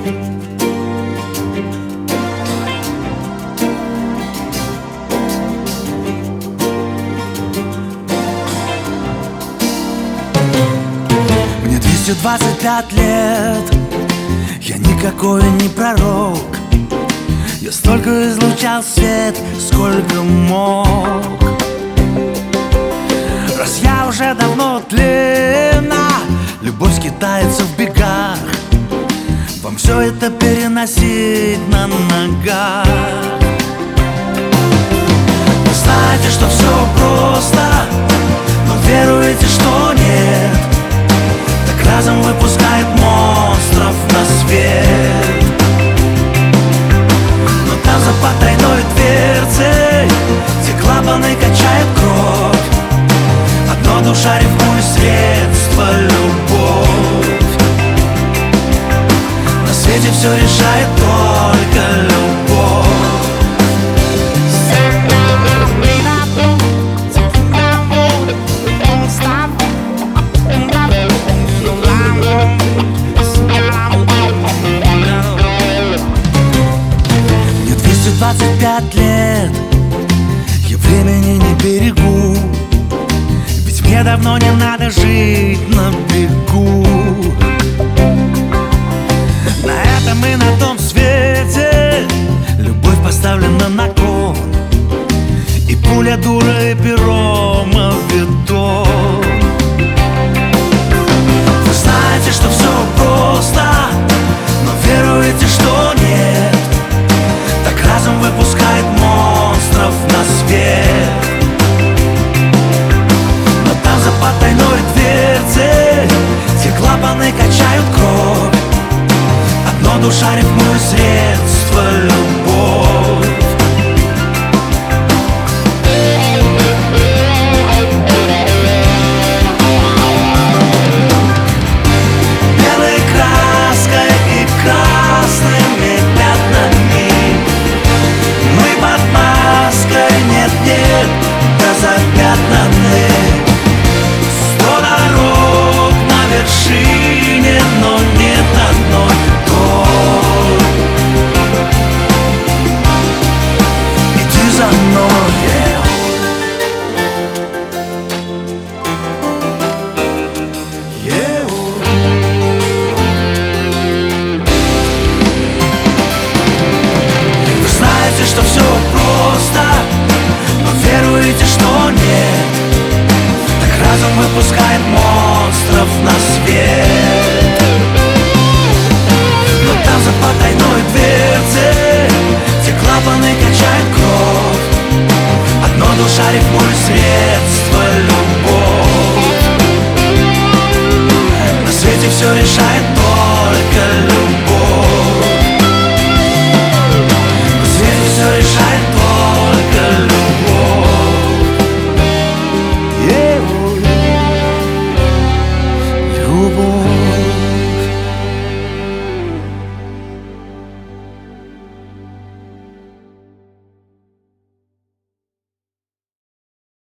Мне 225 лет, я никакой не пророк. Я столько излучал свет, сколько мог. Раз я уже давно тлена, любовь скитается в бегах, вам все это переносить на ногах. Вы знаете, что все просто, но веруете, что нет. Так разом выпускает монстров на свет. Но там за потайной дверцей те клапаны качают кровь. Одно душа рифмует средство — любовь. На свете все решает только любовь. Мне 225 лет, я времени не берегу, ведь мне давно не надо жить на бегу. На этом и на том свете любовь поставлена на кон, и пуля дура, и перо мавитон. Вы знаете, что все просто, но веруете, что нет. Так разум выпускает монстров на свет. Но там за потайной дверцей те клапаны качают кровь. Одно душа рифмует средство — любовь. Белой краской и красными пятнами мы под маской, нет-нет, да запятнаны. 100 дорог на вершине, но нет одной той. Иди за мной, Вы знаете, что все просто, но веруете, что нет. Так разум выпускает монстров на свет. Но там за потайной дверцей те клапаны качают кровь. Одно душа рифмует средств